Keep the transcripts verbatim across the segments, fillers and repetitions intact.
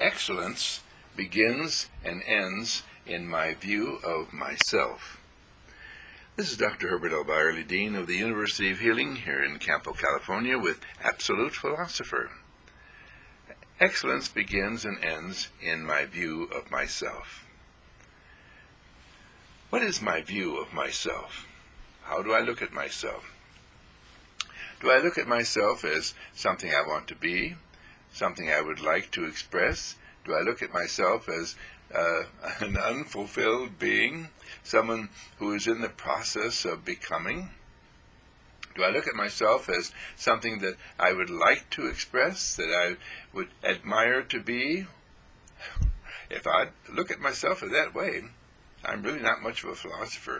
Excellence begins and ends in my view of myself. This is Doctor Herbert L. Byerly, Dean of the University of Healing here in Campo, California, with Absolute Philosopher. Excellence begins and ends in my view of myself. What is my view of myself? How do I look at myself? Do I look at myself as something I want to be, something I would like to express? Do I look at myself as uh, an unfulfilled being, someone who is in the process of becoming? Do I look at myself as something that I would like to express, that I would admire to be? If I look at myself in that way, I'm really not much of a philosopher.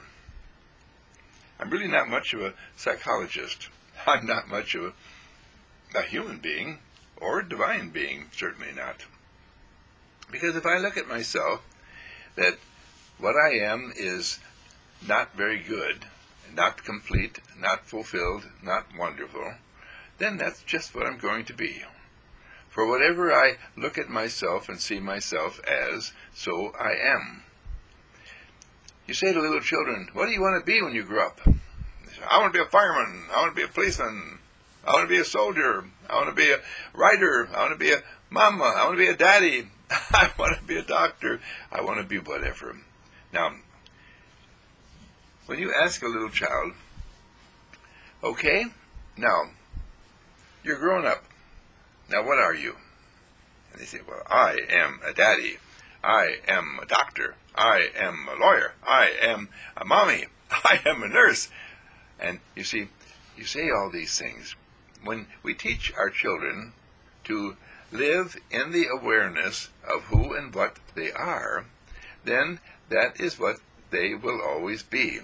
I'm really not much of a psychologist. I'm not much of a, a human being, or a divine being, certainly not. Because if I look at myself that what I am is not very good, not complete, not fulfilled, not wonderful, then that's just what I'm going to be. For whatever I look at myself and see myself as, so I am. You say to little children, what do you want to be when you grow up? They say, I want to be a fireman, I want to be a policeman, I want to be a soldier, I want to be a writer, I want to be a mama, I want to be a daddy, I want to be a doctor, I want to be whatever. Now, when you ask a little child, okay, now, you're grown up, now what are you? And they say, well, I am a daddy, I am a doctor, I am a lawyer, I am a mommy, I am a nurse. And you see, you say all these things. When we teach our children to live in the awareness of who and what they are, then that is what they will always be.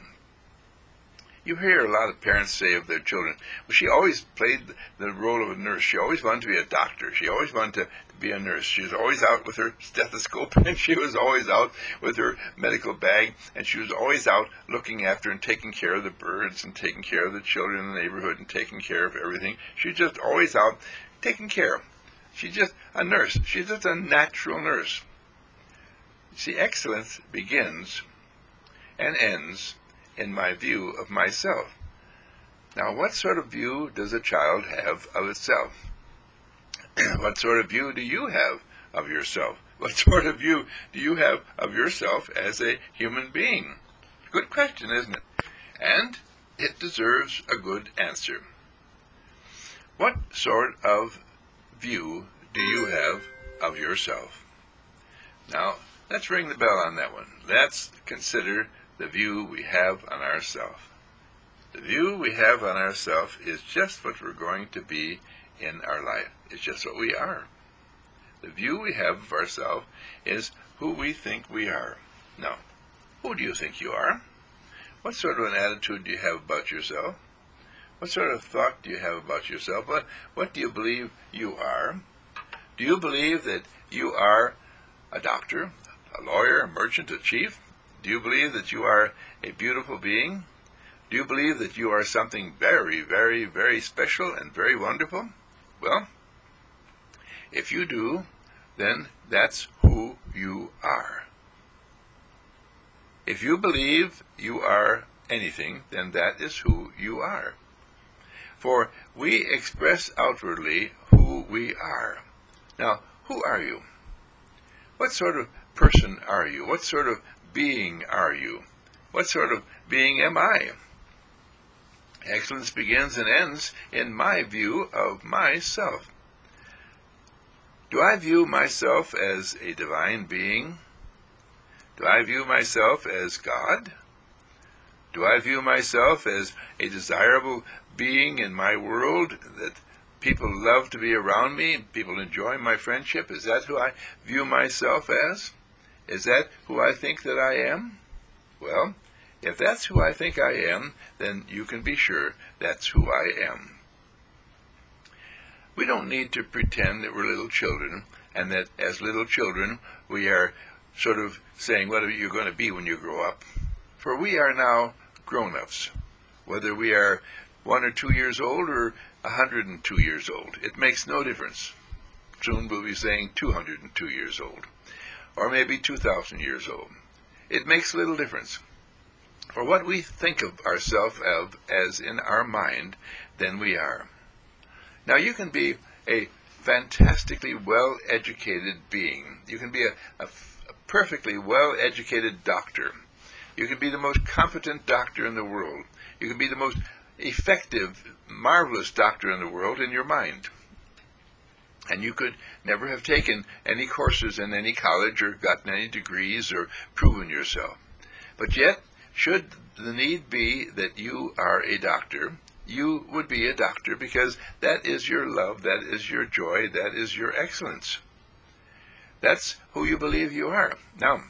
You hear a lot of parents say of their children, well, she always played the role of a nurse. She always wanted to be a doctor. She always wanted to, to be a nurse. She was always out with her stethoscope, and she was always out with her medical bag, and she was always out looking after and taking care of the birds and taking care of the children in the neighborhood and taking care of everything. She's just always out taking care. She's just a nurse. She's just a natural nurse. See, excellence begins and ends in my view of myself. Now, what sort of view does a child have of itself? What sort of view do you have of yourself? What sort of view do you have of yourself as a human being? Good question, isn't it? And it deserves a good answer. What sort of view do you have of yourself? Now, let's ring the bell on that one. Let's consider the view we have on ourselves. The view we have on ourselves is just what we're going to be in our life. It's just what we are. The view we have of ourselves is who we think we are. Now, who do you think you are? What sort of an attitude do you have about yourself? What sort of thought do you have about yourself? What, what do you believe you are? Do you believe that you are a doctor, a lawyer, a merchant, a chief? Do you believe that you are a beautiful being? Do you believe that you are something very, very, very special and very wonderful? Well, if you do, then that's who you are. If you believe you are anything, then that is who you are. For we express outwardly who we are. Now, who are you? What sort of person are you? What sort of being are you? What sort of being am I? Excellence begins and ends in my view of myself. Do I view myself as a divine being? Do I view myself as God? Do I view myself as a desirable being in my world, that people love to be around me, people enjoy my friendship? Is that who I view myself as? Is that who I think that I am? Well, if that's who I think I am, then you can be sure that's who I am. We don't need to pretend that we're little children, and that as little children we are sort of saying what you're going to be when you grow up. For we are now grown-ups. Whether we are one or two years old or a hundred and two years old, it makes no difference. soon we'll be saying two hundred two years old, or maybe two thousand years old. It makes little difference. For what we think of ourselves as in our mind, then we are. Now you can be a fantastically well-educated being. You can be a, a, a perfectly well-educated doctor. You can be the most competent doctor in the world. You can be the most effective, marvelous doctor in the world in your mind. And you could never have taken any courses in any college or gotten any degrees or proven yourself. But yet, should the need be that you are a doctor, you would be a doctor because that is your love, that is your joy, that is your excellence. That's who you believe you are. Now,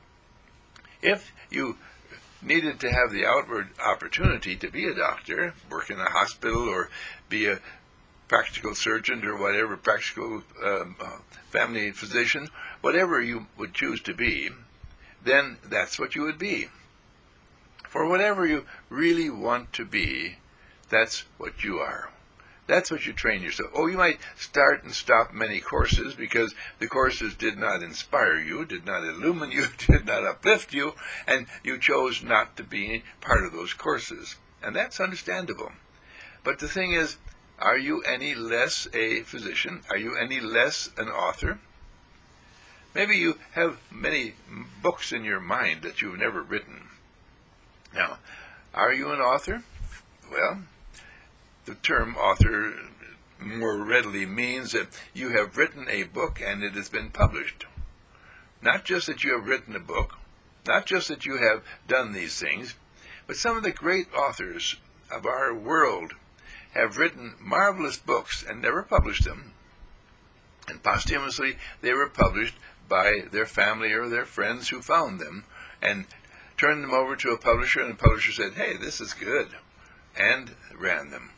if you needed to have the outward opportunity to be a doctor, work in a hospital or be a practical surgeon or whatever, practical um, uh, family physician, whatever you would choose to be, then that's what you would be. For whatever you really want to be, that's what you are. That's what you train yourself. Oh, you might start and stop many courses because the courses did not inspire you, did not illumine you, did not uplift you, and you chose not to be part of those courses. And that's understandable. But the thing is, are you any less a physician? Are you any less an author? Maybe you have many books in your mind that you've never written. Now, are you an author? Well, the term author more readily means that you have written a book and it has been published. Not just that you have written a book, not just that you have done these things, but some of the great authors of our world have written marvelous books and never published them. And posthumously, they were published by their family or their friends who found them and turned them over to a publisher, and the publisher said, hey, this is good, and ran them.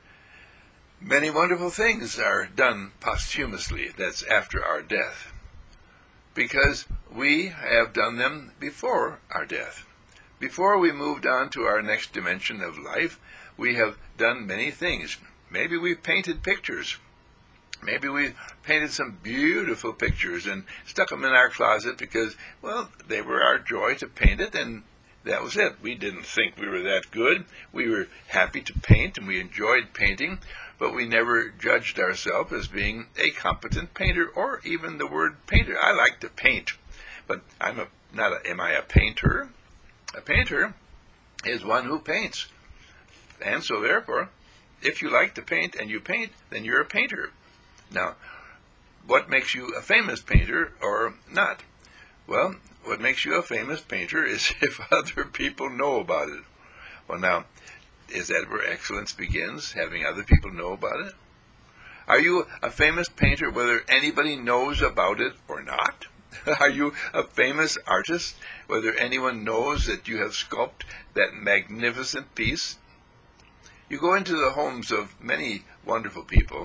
Many wonderful things are done posthumously, that's after our death, because we have done them before our death. Before we moved on to our next dimension of life, we have done many things. Maybe we've painted pictures. Maybe we painted some beautiful pictures and stuck them in our closet because, well, they were our joy to paint it, and that was it. We didn't think we were that good. We were happy to paint, and we enjoyed painting, but we never judged ourselves as being a competent painter or even the word painter. I like to paint, but I'm a, not a, am I a painter? A painter is one who paints. And so therefore, if you like to paint and you paint, then you're a painter. Now, what makes you a famous painter or not? Well, what makes you a famous painter is if other people know about it. Well, now, is that where excellence begins, having other people know about it? Are you a famous painter whether anybody knows about it or not? Are you a famous artist whether anyone knows that you have sculpted that magnificent piece? You go into the homes of many wonderful people,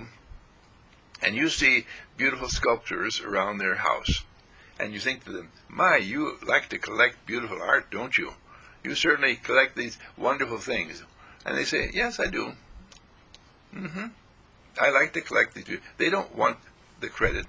and you see beautiful sculptures around their house. And you think to them, my, you like to collect beautiful art, don't you? You certainly collect these wonderful things. And they say, yes, I do. Mm-hmm. I like to collect these. They don't want the credit.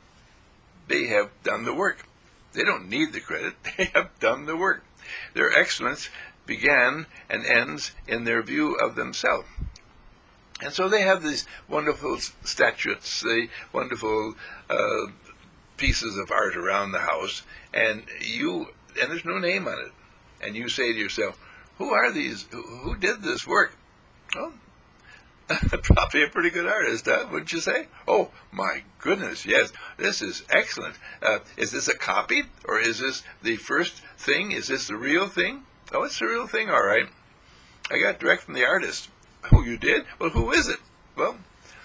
They have done the work. They don't need the credit. They have done the work. Their excellence began and ends in their view of themselves. And so they have these wonderful statues, the wonderful uh, pieces of art around the house, and you, and there's no name on it. And you say to yourself, who are these? Who, who did this work? Well, probably a pretty good artist, huh? Wouldn't you say? Oh, my goodness, yes, this is excellent. Uh, is this a copy, or is this the first thing? Is this the real thing? Oh, it's the real thing, all right. I got direct from the artist. Oh, you did? Well, who is it? Well,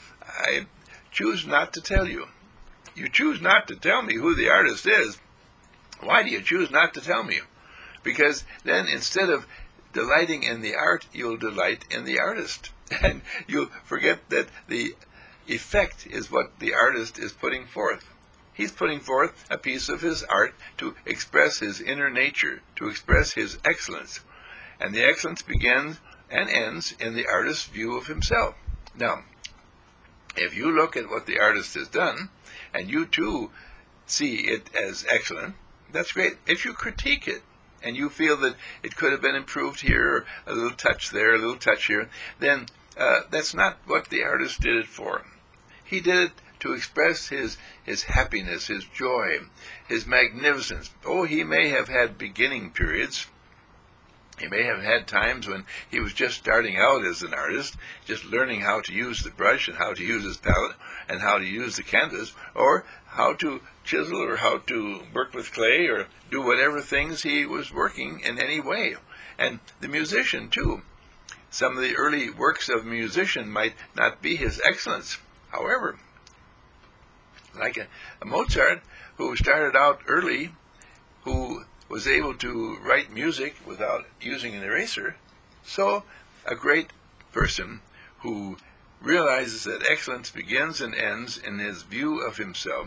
I choose not to tell you. You choose not to tell me who the artist is. Why do you choose not to tell me? Because then instead of delighting in the art, you'll delight in the artist. And you'll forget that the effect is what the artist is putting forth. He's putting forth a piece of his art to express his inner nature, to express his excellence. And the excellence begins and ends in the artist's view of himself. Now, If you look at what the artist has done, and you too see it as excellent, that's great. If you critique it, and you feel that it could have been improved here, or a little touch there, a little touch here, then uh, that's not what the artist did it for. He did it to express his, his happiness, his joy, his magnificence. Oh, he may have had beginning periods. He may have had times when he was just starting out as an artist, just learning how to use the brush and how to use his palette and how to use the canvas, or how to chisel or how to work with clay or do whatever things he was working in any way. And the musician, too. Some of the early works of a musician might not be his excellence. However, like a, a Mozart, who started out early, who was able to write music without using an eraser, so a great person who realizes that excellence begins and ends in his view of himself,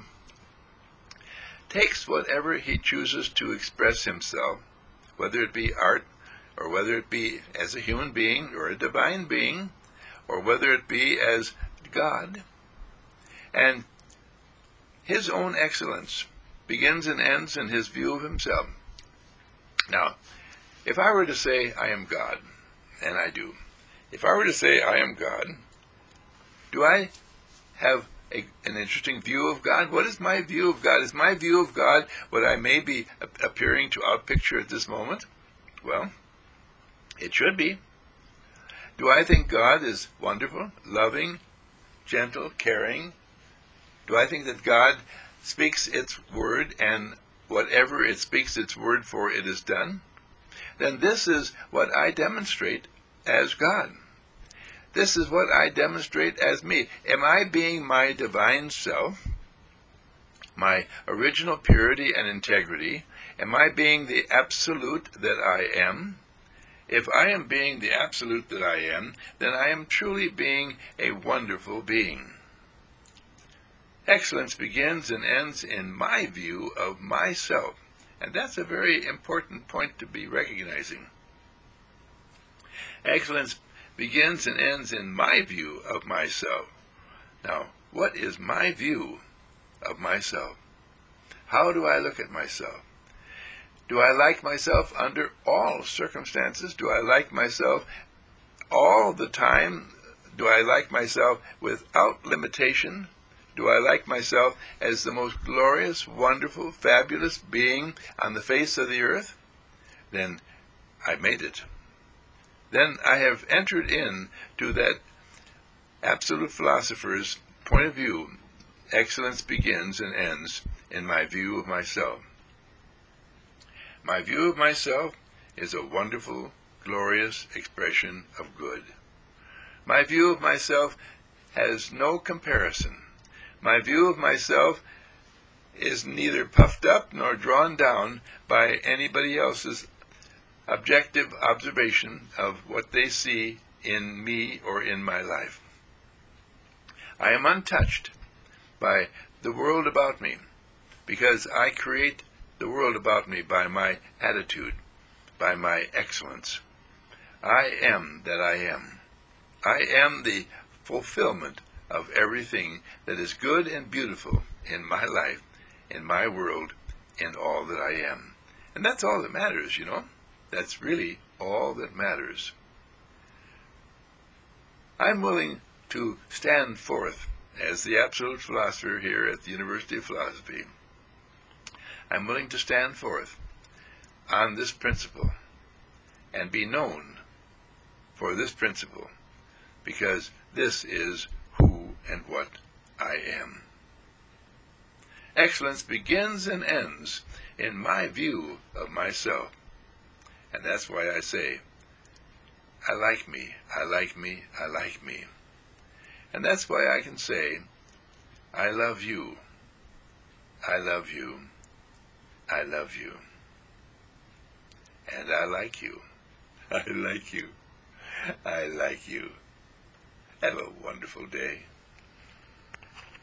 takes whatever he chooses to express himself, whether it be art, or whether it be as a human being or a divine being, or whether it be as God, and his own excellence begins and ends in his view of himself. Now, if I were to say I am God, and I do, if I were to say I am God, do I have a, an interesting view of God? What is my view of God? Is my view of God what I may be appearing to outpicture at this moment? Well, it should be. Do I think God is wonderful, loving, gentle, caring? Do I think that God speaks its word, and whatever it speaks its word for, it is done? Then this is what I demonstrate as God. This is what I demonstrate as me. Am I being my divine self, my original purity and integrity? Am I being the absolute that I am? If I am being the absolute that I am, then I am truly being a wonderful being. Excellence begins and ends in my view of myself, and that's a very important point to be recognizing. Excellence begins and ends in my view of myself. Now, what is my view of myself? How do I look at myself? Do I like myself under all circumstances? Do I like myself all the time? Do I like myself without limitation? Do I like myself as the most glorious, wonderful, fabulous being on the face of the earth? Then I made it. Then I have entered in to that absolute philosopher's point of view. Excellence begins and ends in my view of myself. My view of myself is a wonderful, glorious expression of good. My view of myself has no comparison. My view of myself is neither puffed up nor drawn down by anybody else's objective observation of what they see in me or in my life. I am untouched by the world about me because I create the world about me by my attitude, by my excellence. I am that I am. I am the fulfillment of everything that is good and beautiful in my life, in my world, in all that I am. And that's all that matters, you know. That's really all that matters. I'm willing to stand forth as the absolute philosopher here at the University of Philosophy. I'm willing to stand forth on this principle and be known for this principle, because this is who and what I am. Excellence begins and ends in my view of myself. And that's why I say, I like me, I like me, I like me. And that's why I can say, I love you, I love you, I love you. And I like you, I like you, I like you. Have a wonderful day.